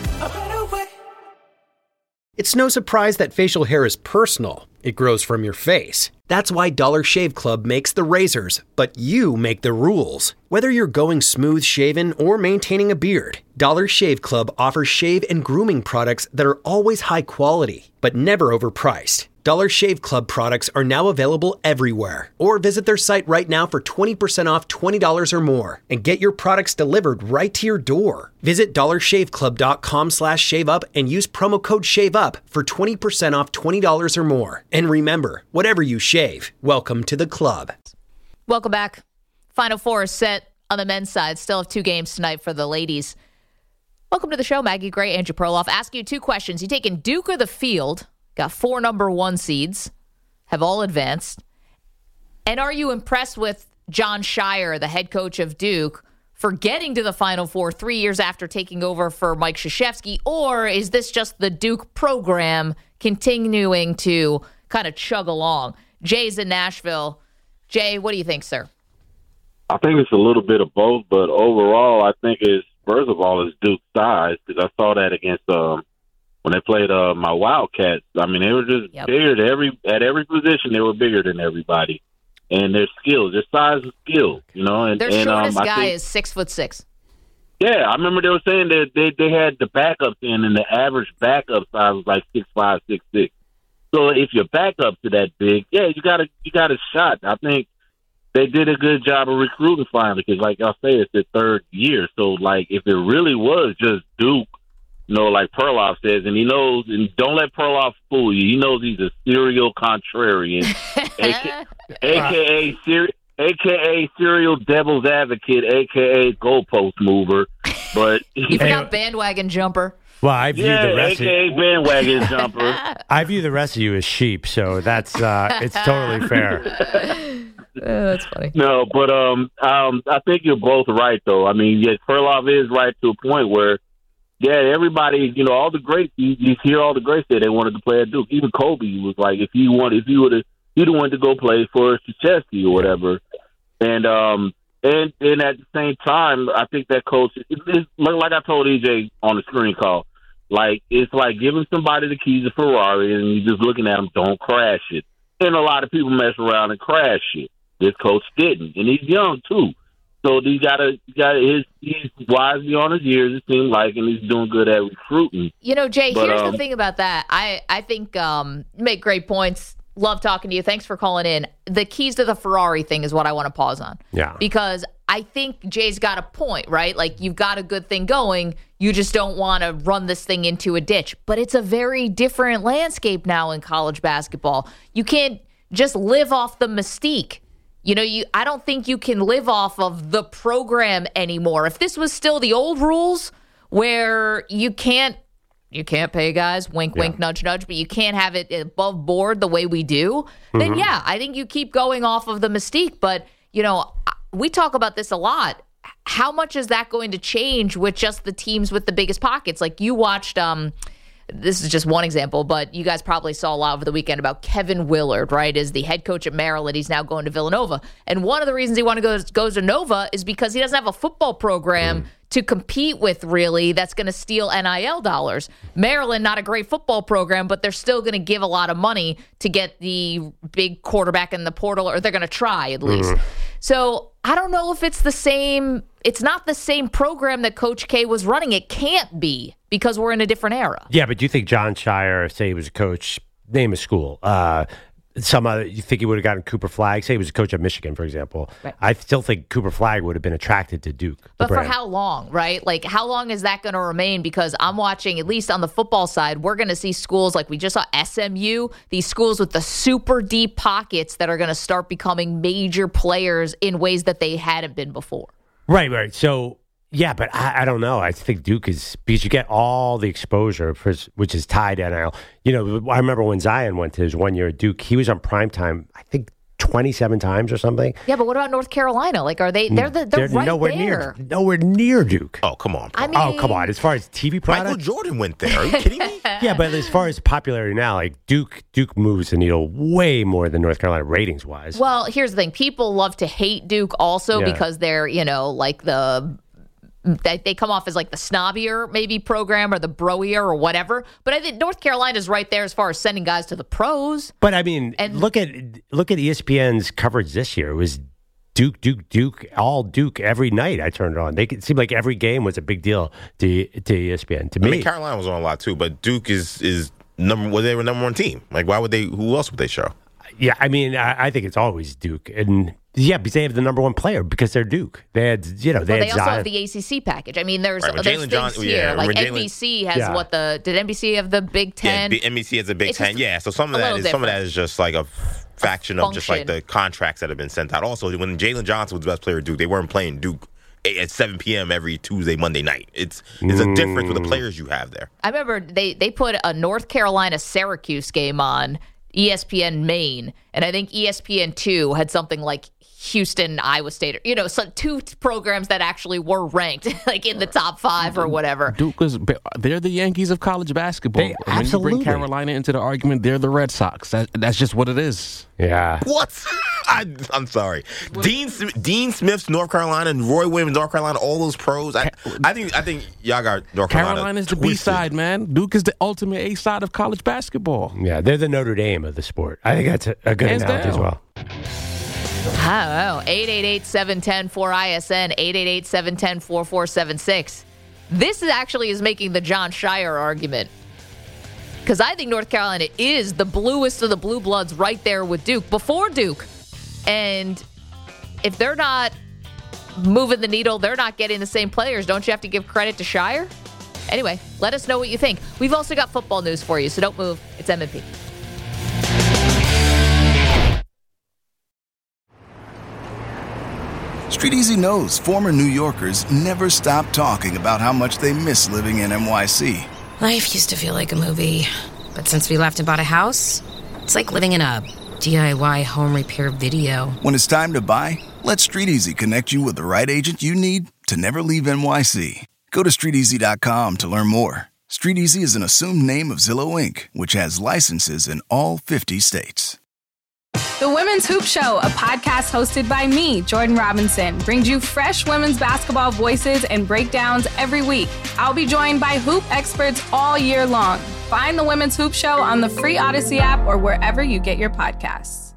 It's no surprise that facial hair is personal. It grows from your face. That's why Dollar Shave Club makes the razors, but you make the rules. Whether you're going smooth shaven or maintaining a beard, Dollar Shave Club offers shave and grooming products that are always high quality, but never overpriced. Dollar Shave Club products are now available everywhere. Or visit their site right now for 20% off $20 or more and get your products delivered right to your door. Visit dollarshaveclub.com/shaveup and use promo code SHAVEUP for 20% off $20 or more. And remember, whatever you shave, welcome to the club. Welcome back. Final four is set on the men's side. Still have 2 games tonight for the ladies. Welcome to the show, Maggie Gray, Andrew Perloff. Ask you 2 questions. You taking Duke or the field? Got 4 number 1 seeds, have all advanced. And are you impressed with Jon Scheyer, the head coach of Duke, for getting to the Final Four 3 years after taking over for Mike Krzyzewski? Or is this just the Duke program continuing to kind of chug along? Jay's in Nashville. Jay, what do you think, sir? I think it's a little bit of both, but overall, I think it's, first of all, it's Duke's size, because I saw that against when they played my Wildcats. I mean, they were just bigger at every position. They were bigger than everybody, and their skills, their size and skill, you know. And their shortest guy is 6'6". Yeah, I remember they were saying that they had the backups in, and the average backup size was like 6'5", 6'6". So if you're back up to that big, yeah, you got a shot. I think they did a good job of recruiting finally, because like y'all say, it's their 3rd year. So like, if it really was just Duke, you know, like Perloff says, and he knows, and don't let Perloff fool you. He knows he's a serial contrarian, aka serial devil's advocate, aka goalpost mover. But you forgot bandwagon jumper. Well, I view the rest AKA bandwagon jumper. I view the rest of you as sheep, so that's it's totally fair. That's funny. No, but I think you're both right, though. I mean, yes, Perloff is right to a point where, everybody, all the greats, you hear all the greats say they wanted to play at Duke. Even Kobe was like, he'd wanted to go play for Krzyzewski or whatever. And at the same time, I think that coach, it's like I told EJ on the screen call, like it's like giving somebody the keys to Ferrari and you're just looking at them, don't crash it. And a lot of people mess around and crash it. This coach didn't, and he's young too. So he's wise beyond his years, it seems like, and he's doing good at recruiting. Jay, here's the thing about that. I think you make great points. Love talking to you. Thanks for calling in. The keys to the Ferrari thing is what I want to pause on. Yeah. Because I think Jay's got a point, right? Like, you've got a good thing going. You just don't want to run this thing into a ditch. But it's a very different landscape now in college basketball. You can't just live off the mystique. I don't think you can live off of the program anymore. If this was still the old rules where you can't pay guys, wink, wink, nudge, nudge, but you can't have it above board the way we do, then I think you keep going off of the mystique. But, we talk about this a lot. How much is that going to change with just the teams with the biggest pockets? Like, you watched, this is just one example, but you guys probably saw a lot over the weekend about Kevin Willard, right? Is the head coach at Maryland. He's now going to Villanova. And one of the reasons he goes to Nova is because he doesn't have a football program to compete with, really, that's going to steal NIL dollars. Maryland, not a great football program, but they're still going to give a lot of money to get the big quarterback in the portal, or they're going to try at least. So I don't know if it's the same. It's not the same program that Coach K was running. It can't be, because we're in a different era. Yeah, but do you think John Shire, say he was a coach, name a school, you think he would have gotten Cooper Flagg? Say he was a coach at Michigan, for example. Right. I still think Cooper Flagg would have been attracted to Duke. But for how long, right? Like, how long is that going to remain? Because I'm watching, at least on the football side, we're going to see schools like we just saw SMU, these schools with the super deep pockets that are going to start becoming major players in ways that they hadn't been before. Right. So, yeah, but I don't know. I think Duke is, because you get all the exposure, which is tied to NIL. I remember when Zion went to his 1 year at Duke, he was on primetime, I think, 27 times or something. Yeah, but what about North Carolina? Like, are they? They're right nowhere there. Nowhere near Duke. Oh, come on. I mean, come on. As far as TV product, Michael Jordan went there. Are you kidding me? Yeah, but as far as popularity now, like Duke moves the needle way more than North Carolina ratings wise. Well, here's the thing: people love to hate Duke also because they're like they come off as like the snobbier maybe program or the broier or whatever. But I think North Carolina's right there as far as sending guys to the pros. But I mean, look at ESPN's coverage this year. It was Duke, all Duke every night. I turned it on. It seemed like every game was a big deal to ESPN. To me, I mean, Carolina was on a lot too, but Duke is number. Well, they were number one team. Like, why would they? Who else would they show? Yeah, I mean, I think it's always Duke, and because they have the number one player because they're Duke. They had, they also have the ACC package. I mean, there's things here. Like NBC has did NBC have the Big Ten? Yeah, NBC has the Big Ten. Yeah, so some of that is just like a faction of just like the contracts that have been sent out. Also, when Jalen Johnson was the best player at Duke, they weren't playing Duke at 7 p.m. every Tuesday, Monday night. It's a difference with the players you have there. I remember they put a North Carolina Syracuse game on ESPN Maine, and I think ESPN2 had something like Houston, Iowa State, so two programs that actually were ranked like in the top 5 or whatever. They're the Yankees of college basketball. When you bring Carolina into the argument, they're the Red Sox. That's just what it is. Yeah. What? I'm sorry. Dean Smith's North Carolina and Roy Williams North Carolina, all those pros. I think y'all got North Carolina. Carolina's the B side, man. Duke is the ultimate A side of college basketball. Yeah, they're the Notre Dame of the sport. I think that's a good analogy as well. I don't know. 888-710-4ISN, 888-710-4476. This is making the John Shire argument. Because I think North Carolina is the bluest of the blue bloods right there with Duke, before Duke. And if they're not moving the needle, they're not getting the same players. Don't you have to give credit to Shire? Anyway, let us know what you think. We've also got football news for you, so don't move. It's M&P. Street Easy knows former New Yorkers never stop talking about how much they miss living in NYC. Life used to feel like a movie, but since we left and bought a house, it's like living in a DIY home repair video. When it's time to buy, let StreetEasy connect you with the right agent you need to never leave NYC. Go to StreetEasy.com to learn more. StreetEasy is an assumed name of Zillow Inc., which has licenses in all 50 states. The Women's Hoop Show, a podcast hosted by me, Jordan Robinson, brings you fresh women's basketball voices and breakdowns every week. I'll be joined by hoop experts all year long. Find the Women's Hoop Show on the free Odyssey app or wherever you get your podcasts.